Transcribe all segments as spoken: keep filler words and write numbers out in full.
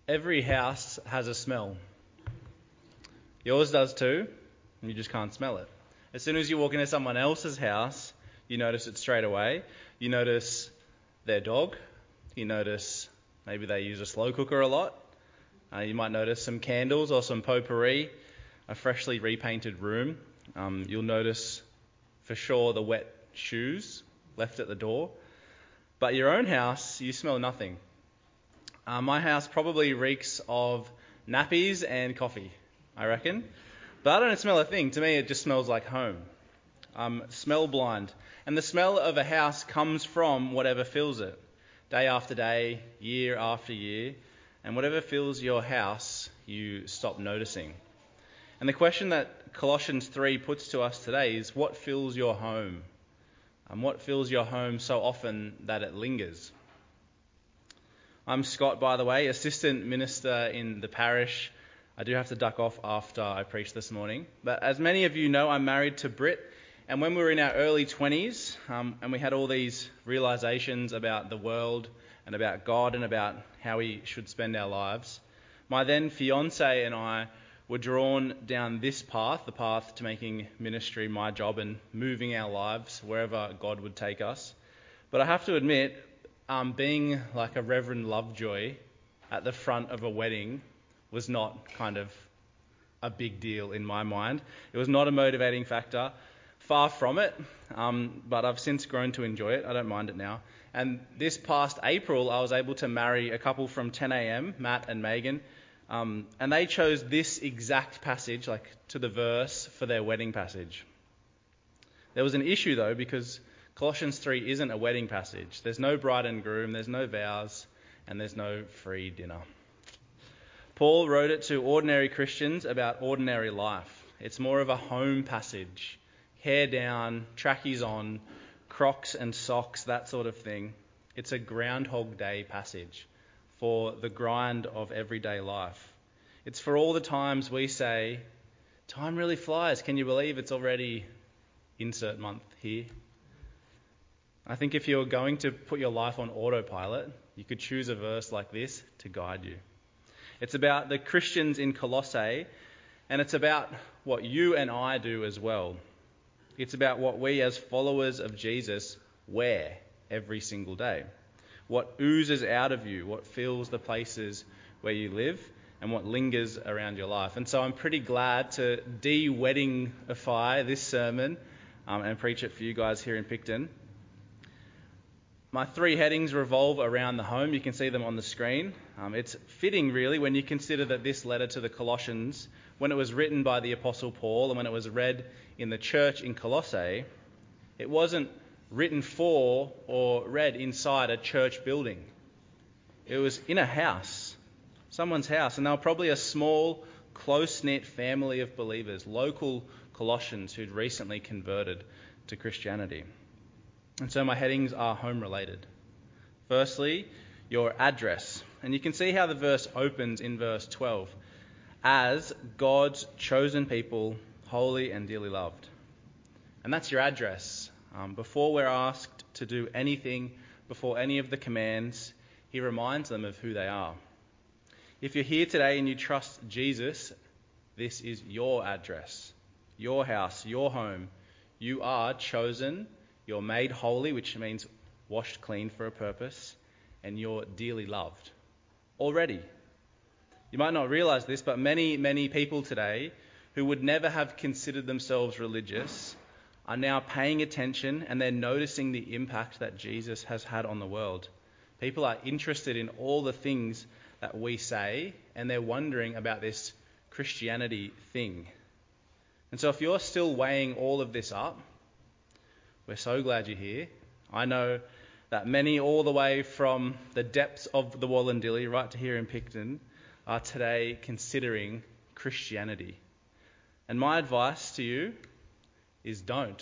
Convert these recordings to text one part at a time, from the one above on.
Every house has a smell. Yours does too, and you just can't smell it. As soon as you walk into someone else's house, you notice it straight away. You notice their dog. You notice maybe they use a slow cooker a lot. Uh, you might notice some candles or some potpourri, a freshly repainted room. Um, you'll notice for sure the wet shoes left at the door. But your own house, you smell nothing. Uh, my house probably reeks of nappies and coffee, I reckon. But I don't smell a thing. To me, it just smells like home. I'm smell blind. And the smell of a house comes from whatever fills it. Day after day, year after year. And whatever fills your house, you stop noticing. And the question that Colossians three puts to us today is, what fills your home? And what fills your home so often that it lingers? I'm Scott, by the way, assistant minister in the parish. I do have to duck off after I preach this morning. But as many of you know, I'm married to Britt. And when we were in our early twenties, um, and we had all these realizations about the world and about God and about how we should spend our lives, my then fiance and I were drawn down this path, the path to making ministry my job and moving our lives wherever God would take us. But I have to admit, um, being like a Reverend Lovejoy at the front of a wedding was not kind of a big deal in my mind. It was not a motivating factor. Far from it, um, but I've since grown to enjoy it. I don't mind it now. And this past April, I was able to marry a couple from ten a.m, Matt and Megan, um, and they chose this exact passage, like to the verse, for their wedding passage. There was an issue though, because Colossians three isn't a wedding passage. There's no bride and groom, there's no vows, and there's no free dinner. Paul wrote it to ordinary Christians about ordinary life. It's more of a home passage. Hair down, trackies on, Crocs and socks, that sort of thing. It's a Groundhog Day passage for the grind of everyday life. It's for all the times we say, time really flies. Can you believe it's already insert month here? I think if you're going to put your life on autopilot, you could choose a verse like this to guide you. It's about the Christians in Colossae, and it's about what you and I do as well. It's about what we as followers of Jesus wear every single day. What oozes out of you, what fills the places where you live, and what lingers around your life. And so I'm pretty glad to de-weddingify this sermon um, and preach it for you guys here in Picton. My three headings revolve around the home. You can see them on the screen. Um, it's fitting, really, when you consider that this letter to the Colossians, when it was written by the Apostle Paul and when it was read in the church in Colossae, it wasn't written for or read inside a church building. It was in a house, someone's house, and they were probably a small, close-knit family of believers, local Colossians who'd recently converted to Christianity. And so my headings are home-related. Firstly, your address. And you can see how the verse opens in verse twelve. As God's chosen people, holy and dearly loved. And that's your address. Um, before we're asked to do anything, before any of the commands, he reminds them of who they are. If you're here today and you trust Jesus, this is your address, your house, your home. You are chosen, you're made holy, which means washed clean for a purpose, and you're dearly loved already. You might not realize this, but many, many people today who would never have considered themselves religious are now paying attention, and they're noticing the impact that Jesus has had on the world. People are interested in all the things that we say, and they're wondering about this Christianity thing. And so if you're still weighing all of this up, we're so glad you're here. I know that many all the way from the depths of the Wallandilly right to here in Picton are today considering Christianity. And my advice to you is don't.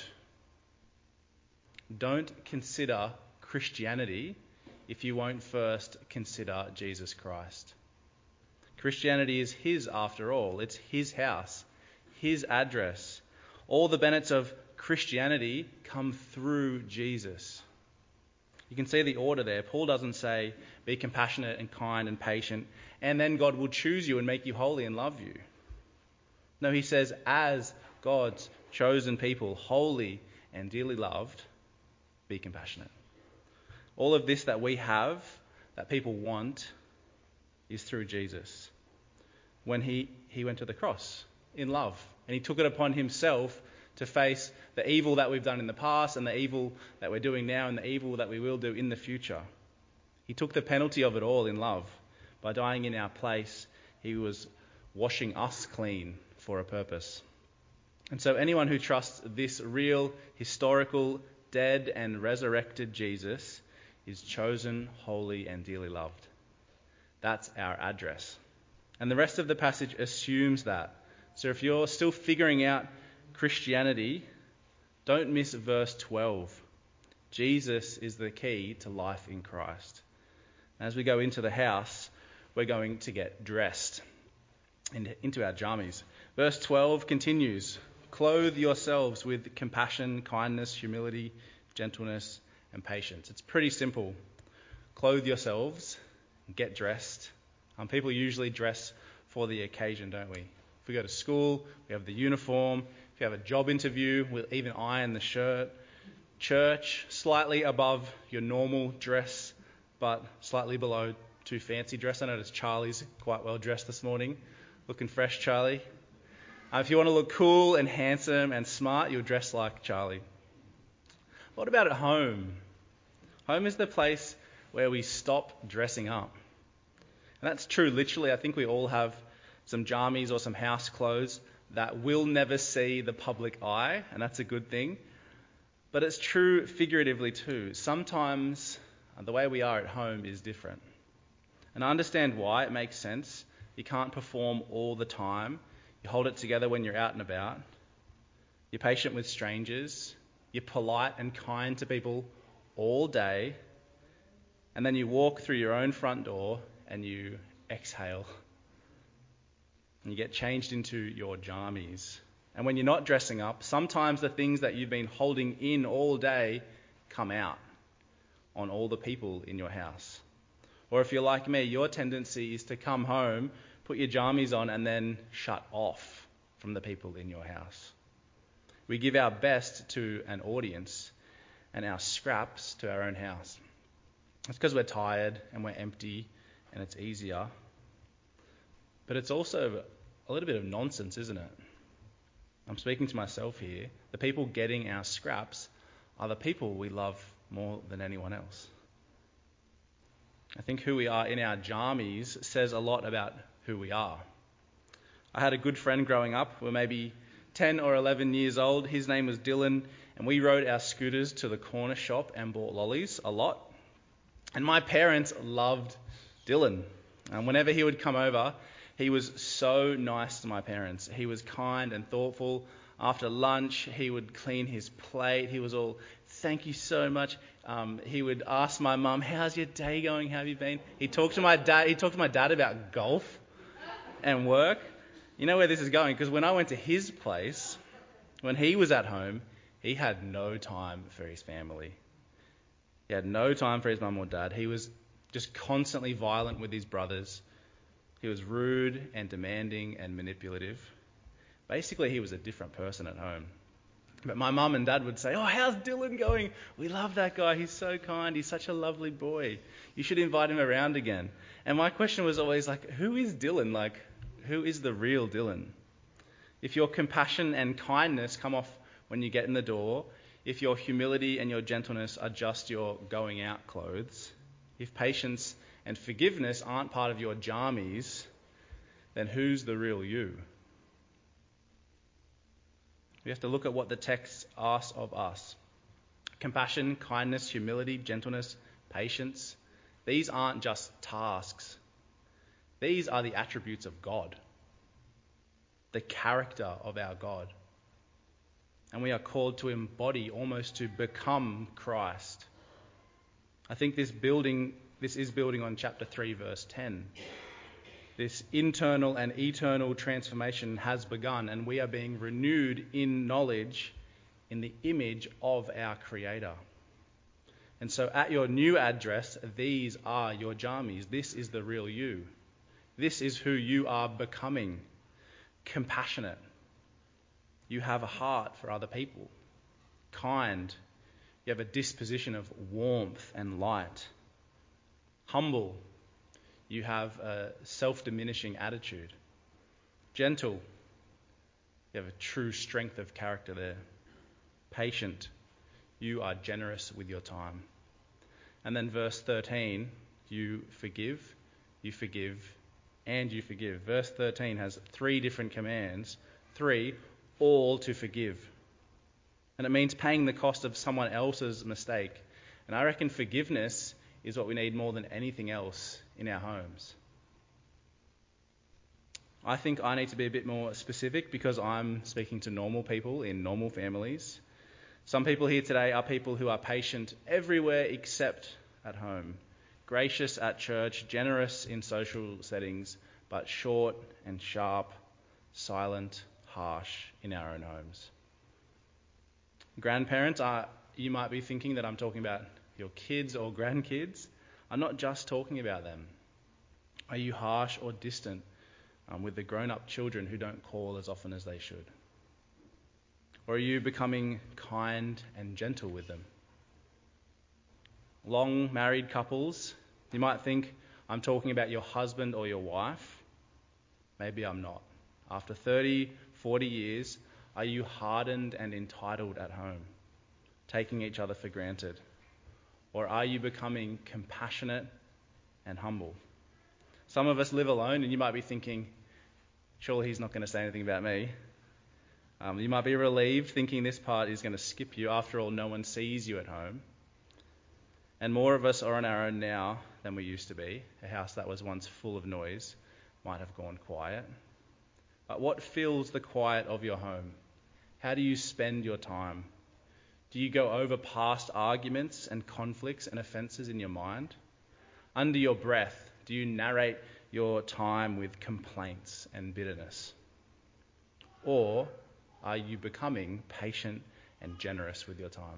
Don't consider Christianity if you won't first consider Jesus Christ. Christianity is his after all. It's his house, his address. All the benefits of Christianity come through Jesus. You can see the order there. Paul doesn't say, be compassionate and kind and patient, and then God will choose you and make you holy and love you. No, he says, as God's chosen people, holy and dearly loved, be compassionate. All of this that we have, that people want, is through Jesus. When he, he went to the cross in love, and he took it upon himself to face the evil that we've done in the past and the evil that we're doing now and the evil that we will do in the future. He took the penalty of it all in love. By dying in our place, he was washing us clean for a purpose. And so anyone who trusts this real, historical, dead and resurrected Jesus is chosen, holy and dearly loved. That's our address. And the rest of the passage assumes that. So if you're still figuring out Christianity, don't miss verse twelve. Jesus is the key to life in Christ. As we go into the house, we're going to get dressed into our jammies. Verse twelve continues, clothe yourselves with compassion, kindness, humility, gentleness, and patience. It's pretty simple. Clothe yourselves, get dressed. Um, people usually dress for the occasion, don't we? If we go to school, we have the uniform. If you have a job interview, we'll even iron the shirt. Church, slightly above your normal dress, but slightly below too fancy dress. I noticed Charlie's quite well dressed this morning. Looking fresh, Charlie. Uh, if you want to look cool and handsome and smart, you'll dress like Charlie. What about at home? Home is the place where we stop dressing up. And that's true literally. I think we all have some jammies or some house clothes that will never see the public eye, and that's a good thing. But it's true figuratively too. Sometimes the way we are at home is different. And I understand why. It makes sense. You can't perform all the time. You hold it together when you're out and about. You're patient with strangers. You're polite and kind to people all day. And then you walk through your own front door and you exhale. And you get changed into your jammies. And when you're not dressing up, sometimes the things that you've been holding in all day come out on all the people in your house. Or if you're like me, your tendency is to come home, put your jammies on, and then shut off from the people in your house. We give our best to an audience and our scraps to our own house. It's because we're tired and we're empty and it's easier. But it's also a little bit of nonsense, isn't it? I'm speaking to myself here. The people getting our scraps are the people we love more than anyone else. I think who we are in our jammies says a lot about who we are. I had a good friend growing up. We were maybe ten or eleven years old. His name was Dylan, and we rode our scooters to the corner shop and bought lollies a lot. And my parents loved Dylan. And whenever he would come over, he was so nice to my parents. He was kind and thoughtful. After lunch, he would clean his plate. He was all, thank you so much. Um, he would ask my mum, how's your day going? How have you been? He talked to my dad. He talked to my dad about golf and work. You know where this is going? Because when I went to his place, when he was at home, he had no time for his family. He had no time for his mum or dad. He was just constantly violent with his brothers. He was rude and demanding and manipulative. Basically, he was a different person at home. But my mum and dad would say, oh, how's Dylan going? We love that guy. He's so kind. He's such a lovely boy. You should invite him around again. And my question was always like, who is Dylan? Like, who is the real Dylan? If your compassion and kindness come off when you get in the door, if your humility and your gentleness are just your going out clothes, if patience and forgiveness aren't part of your jammies, then who's the real you? We have to look at what the text asks of us. Compassion, kindness, humility, gentleness, patience. These aren't just tasks. These are the attributes of God, the character of our God. And we are called to embody, almost to become Christ. I think this building, this is building on chapter three, verse ten. This internal and eternal transformation has begun, and we are being renewed in knowledge in the image of our Creator. And so at your new address, these are your jammies. This is the real you. This is who you are becoming. Compassionate. You have a heart for other people. Kind. You have a disposition of warmth and light. Humble. You have a self-diminishing attitude. Gentle. You have a true strength of character there. Patient. You are generous with your time. And then verse thirteen, you forgive, you forgive, and you forgive. Verse thirteen has three different commands. Three, all to forgive. And it means paying the cost of someone else's mistake. And I reckon forgiveness is what we need more than anything else in our homes. I think I need to be a bit more specific because I'm speaking to normal people in normal families. Some people here today are people who are patient everywhere except at home, gracious at church, generous in social settings, but short and sharp, silent, harsh in our own homes. Grandparents, are, you might be thinking that I'm talking about your kids or grandkids. I'm not just talking about them. Are you harsh or distant um, with the grown-up children who don't call as often as they should? Or are you becoming kind and gentle with them? Long married couples, you might think I'm talking about your husband or your wife. Maybe I'm not. After thirty, forty years, are you hardened and entitled at home, taking each other for granted? Or are you becoming compassionate and humble? Some of us live alone, and you might be thinking, surely he's not going to say anything about me. Um, you might be relieved thinking this part is going to skip you. After all, no one sees you at home. And more of us are on our own now than we used to be. A house that was once full of noise might have gone quiet. But what fills the quiet of your home? How do you spend your time? Do you go over past arguments and conflicts and offences in your mind? Under your breath, do you narrate your time with complaints and bitterness? Or are you becoming patient and generous with your time?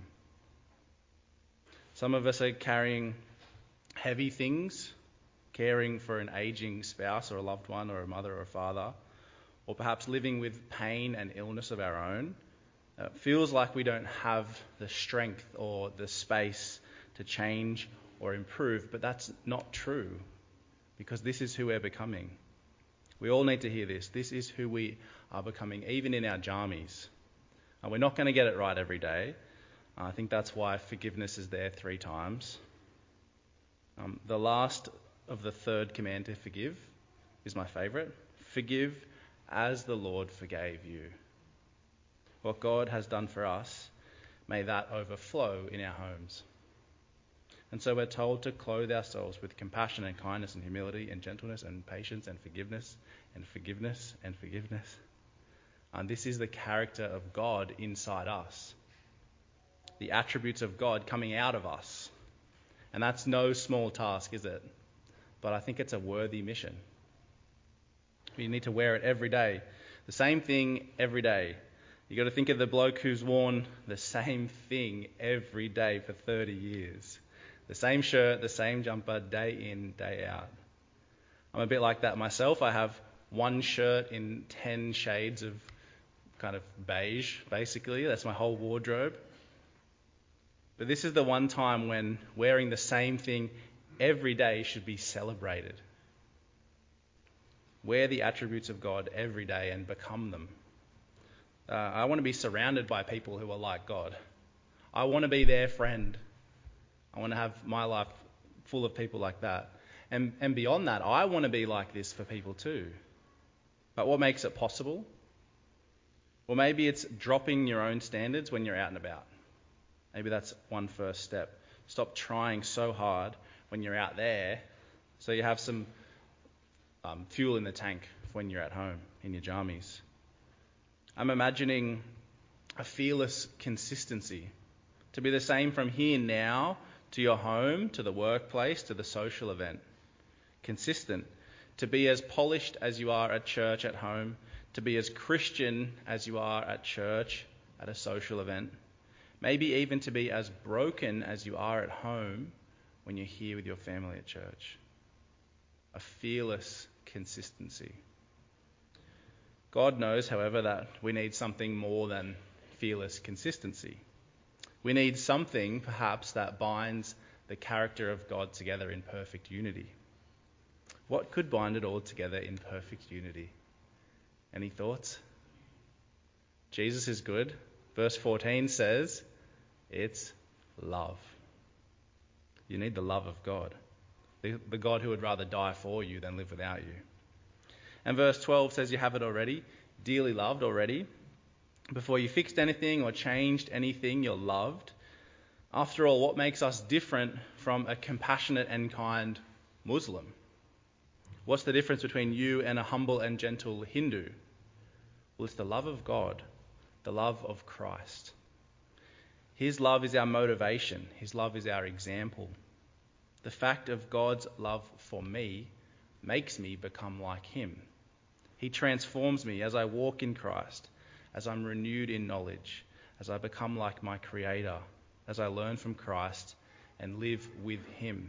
Some of us are carrying heavy things, caring for an aging spouse or a loved one or a mother or a father, or perhaps living with pain and illness of our own. It feels like we don't have the strength or the space to change or improve, but that's not true, because this is who we're becoming. We all need to hear this. This is who we are becoming, even in our jammies. And we're not going to get it right every day. I think that's why forgiveness is there three times. Um, the last of the third command to forgive is my favourite. Forgive as the Lord forgave you. What God has done for us, may that overflow in our homes. And so we're told to clothe ourselves with compassion and kindness and humility and gentleness and patience and forgiveness and forgiveness and forgiveness. And this is the character of God inside us. The attributes of God coming out of us. And that's no small task, is it? But I think it's a worthy mission. We need to wear it every day. The same thing every day. You've got to think of the bloke who's worn the same thing every day for thirty years. The same shirt, the same jumper, day in, day out. I'm a bit like that myself. I have one shirt in ten shades of kind of beige, basically. That's my whole wardrobe. But this is the one time when wearing the same thing every day should be celebrated. Wear the attributes of God every day and become them. Uh, I want to be surrounded by people who are like God. I want to be their friend. I want to have my life full of people like that. And, and beyond that, I want to be like this for people too. But what makes it possible? Well, maybe it's dropping your own standards when you're out and about. Maybe that's one first step. Stop trying so hard when you're out there so you have some um, fuel in the tank for when you're at home in your jammies. I'm imagining a fearless consistency to be the same from here now to your home, to the workplace, to the social event. Consistent. To be as polished as you are at church at home, to be as Christian as you are at church at a social event. Maybe even to be as broken as you are at home when you're here with your family at church. A fearless consistency. God knows, however, that we need something more than fearless consistency. We need something, perhaps, that binds the character of God together in perfect unity. What could bind it all together in perfect unity? Any thoughts? Jesus is good. Verse fourteen says, it's love. You need the love of God. The, the God who would rather die for you than live without you. And verse twelve says you have it already, dearly loved already. Before you fixed anything or changed anything, you're loved. After all, what makes us different from a compassionate and kind Muslim? What's the difference between you and a humble and gentle Hindu? Well, it's the love of God, the love of Christ. His love is our motivation. His love is our example. The fact of God's love for me makes me become like him. He transforms me as I walk in Christ, as I'm renewed in knowledge, as I become like my Creator, as I learn from Christ and live with him.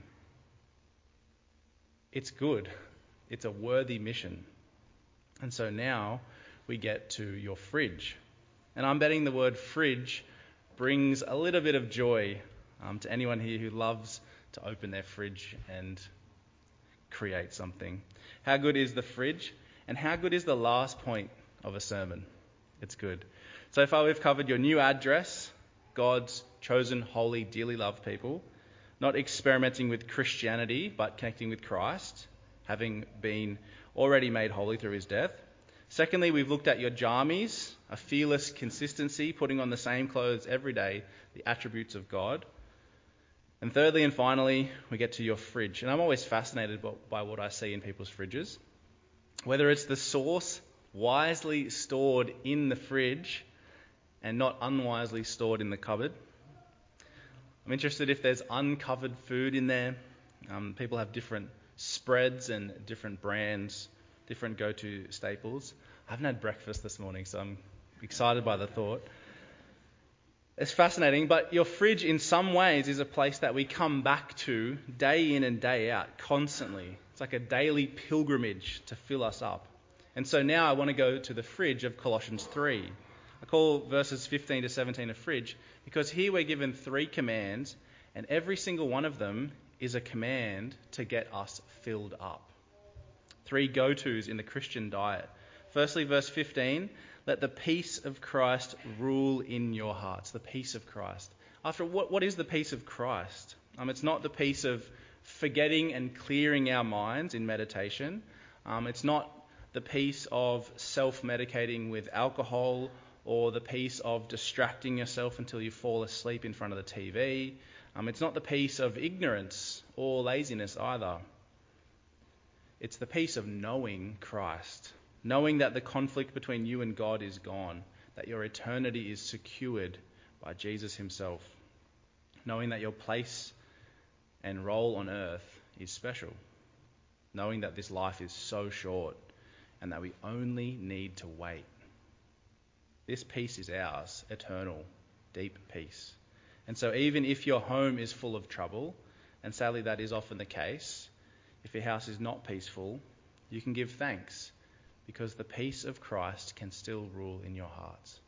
It's good. It's a worthy mission. And so now we get to your fridge. And I'm betting the word fridge brings a little bit of joy um, to anyone here who loves to open their fridge and create something. How good is the fridge? And how good is the last point of a sermon? It's good. So far we've covered your new address, God's chosen, holy, dearly loved people, not experimenting with Christianity, but connecting with Christ, having been already made holy through his death. Secondly, we've looked at your jammies, a fearless consistency, putting on the same clothes every day, the attributes of God. And thirdly and finally, we get to your fridge. And I'm always fascinated by what I see in people's fridges. Whether it's the sauce wisely stored in the fridge and not unwisely stored in the cupboard. I'm interested if there's uncovered food in there. Um, people have different spreads and different brands, different go-to staples. I haven't had breakfast this morning, so I'm excited by the thought. It's fascinating, but your fridge in some ways is a place that we come back to day in and day out, constantly. It's like a daily pilgrimage to fill us up. And so now I want to go to the fridge of Colossians three. I call verses fifteen to seventeen a fridge because here we're given three commands, and every single one of them is a command to get us filled up. Three go-tos in the Christian diet. Firstly, verse fifteen, let the peace of Christ rule in your hearts. The peace of Christ. After all, what, what is the peace of Christ? Um, it's not the peace of forgetting and clearing our minds in meditation. Um, it's not the peace of self-medicating with alcohol or the peace of distracting yourself until you fall asleep in front of the T V. Um, it's not the peace of ignorance or laziness either. It's the peace of knowing Christ. Knowing that the conflict between you and God is gone, that your eternity is secured by Jesus himself. Knowing that your place and role on earth is special. Knowing that this life is so short and that we only need to wait. This peace is ours, eternal, deep peace. And so even if your home is full of trouble, and sadly that is often the case, if your house is not peaceful, you can give thanks because the peace of Christ can still rule in your hearts.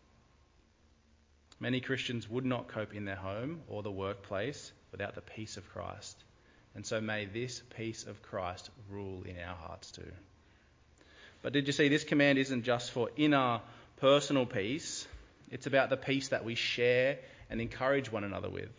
Many Christians would not cope in their home or the workplace without the peace of Christ. And so may this peace of Christ rule in our hearts too. But did you see, this command isn't just for inner personal peace. It's about the peace that we share and encourage one another with.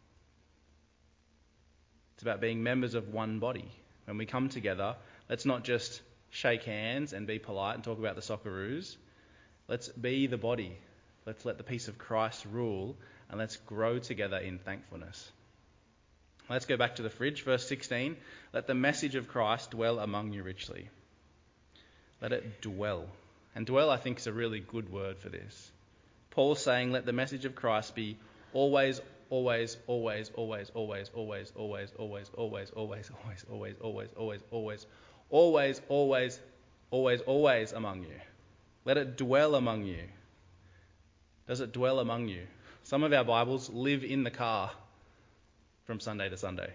It's about being members of one body. When we come together, let's not just shake hands and be polite and talk about the Socceroos. Let's be the body. Let's let the peace of Christ rule and let's grow together in thankfulness. Let's go back to the fridge. Verse sixteen, let the message of Christ dwell among you richly. Let it dwell. And dwell, I think, is a really good word for this. Paul's saying, let the message of Christ be always, always, always, always, always, always, always, always, always, always, always, always, always, always, always, always, always, always, always among you. Let it dwell among you. Does it dwell among you? Some of our Bibles live in the car from Sunday to Sunday.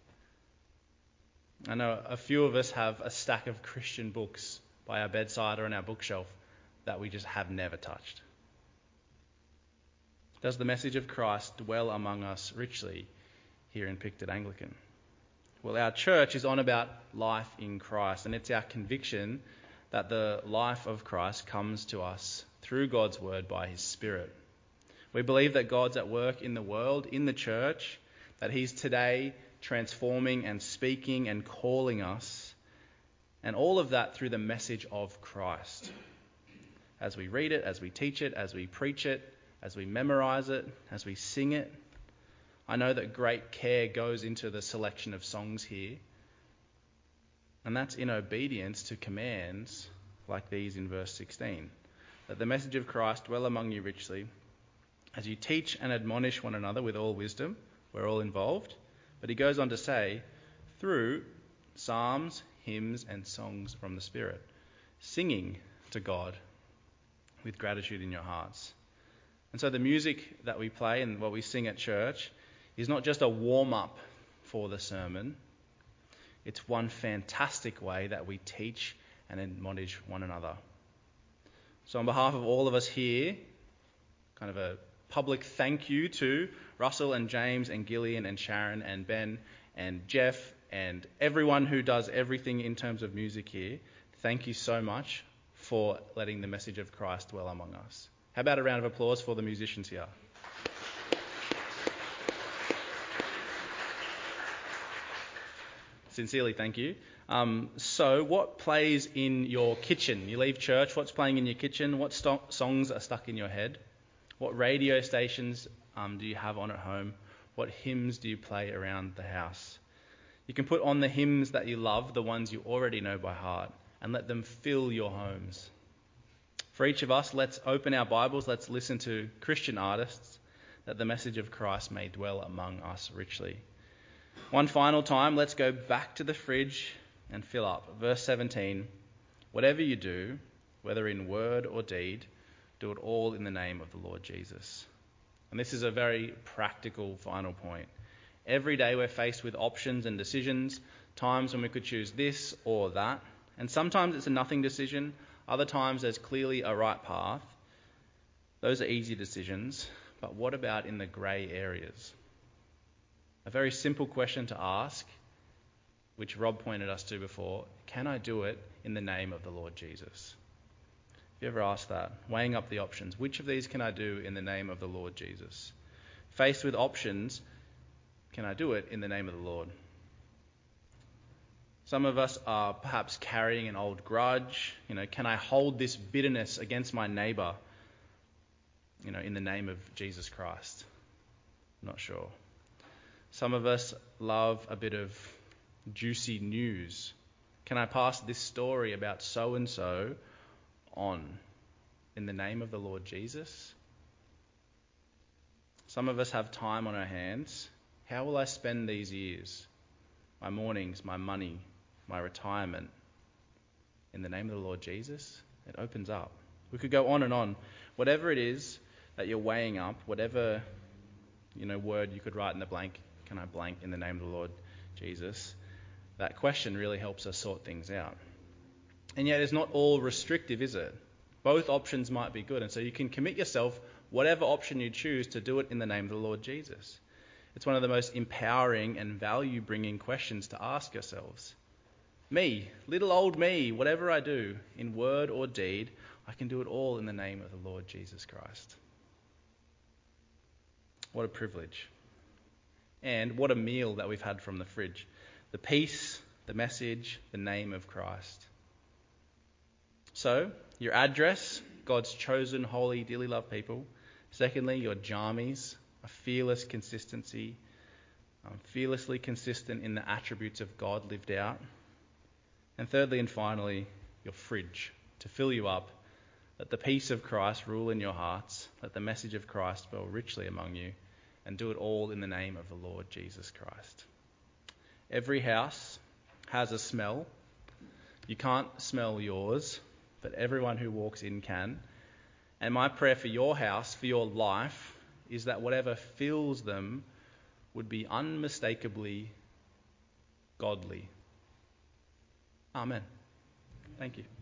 I know a few of us have a stack of Christian books by our bedside or on our bookshelf that we just have never touched. Does the message of Christ dwell among us richly here in Picton Anglican? Well, our church is on about life in Christ, and it's our conviction that the life of Christ comes to us through God's word by his Spirit. We believe that God's at work in the world, in the church, that he's today transforming and speaking and calling us, and all of that through the message of Christ. As we read it, as we teach it, as we preach it, as we memorize it, as we sing it. I know that great care goes into the selection of songs here, and that's in obedience to commands like these in verse sixteen. That the message of Christ dwell among you richly, as you teach and admonish one another with all wisdom. We're all involved. But he goes on to say, through psalms, hymns, and songs from the Spirit, singing to God with gratitude in your hearts. And so the music that we play and what we sing at church is not just a warm-up for the sermon. It's one fantastic way that we teach and admonish one another. So on behalf of all of us here, kind of a public thank you to Russell and James and Gillian and Sharon and Ben and Jeff and everyone who does everything in terms of music here. Thank you so much for letting the message of Christ dwell among us. How about a round of applause for the musicians here? Sincerely, thank you. Um, so what plays in your kitchen? You leave church, what's playing in your kitchen? What sto- songs are stuck in your head? What radio stations um, do you have on at home? What hymns do you play around the house? You can put on the hymns that you love, the ones you already know by heart, and let them fill your homes. For each of us, let's open our Bibles, let's listen to Christian artists, that the message of Christ may dwell among us richly. One final time, let's go back to the fridge and fill up. Verse seventeen, whatever you do, whether in word or deed, do it all in the name of the Lord Jesus. And this is a very practical final point. Every day we're faced with options and decisions, times when we could choose this or that. And sometimes it's a nothing decision. Other times there's clearly a right path. Those are easy decisions. But what about in the grey areas? A very simple question to ask, which Rob pointed us to before. Can I do it in the name of the Lord Jesus? Have you ever asked that? Weighing up the options. Which of these can I do in the name of the Lord Jesus? Faced with options, can I do it in the name of the Lord? Some of us are perhaps carrying an old grudge. You know, can I hold this bitterness against my neighbour, you know, in the name of Jesus Christ? I'm not sure. Some of us love a bit of juicy news. Can I pass this story about so-and-so on in the name of the Lord Jesus? Some of us have time on our hands. How will I spend these years? My mornings, my money, my retirement. In the name of the Lord Jesus? It opens up. We could go on and on. Whatever it is that you're weighing up, whatever, you know, word you could write in the blank, can I blank in the name of the Lord Jesus? That question really helps us sort things out. And yet it's not all restrictive, is it? Both options might be good. And so you can commit yourself, whatever option you choose, to do it in the name of the Lord Jesus. It's one of the most empowering and value-bringing questions to ask yourselves. Me, little old me, whatever I do, in word or deed, I can do it all in the name of the Lord Jesus Christ. What a privilege. And what a meal that we've had from the fridge. The peace, the message, the name of Christ. So, your address, God's chosen, holy, dearly loved people. Secondly, your jammies, a fearless consistency, um, fearlessly consistent in the attributes of God lived out. And thirdly and finally, your fridge, to fill you up. Let the peace of Christ rule in your hearts. Let the message of Christ dwell richly among you. And do it all in the name of the Lord Jesus Christ. Every house has a smell. You can't smell yours, but everyone who walks in can. And my prayer for your house, for your life, is that whatever fills them would be unmistakably godly. Amen. Thank you.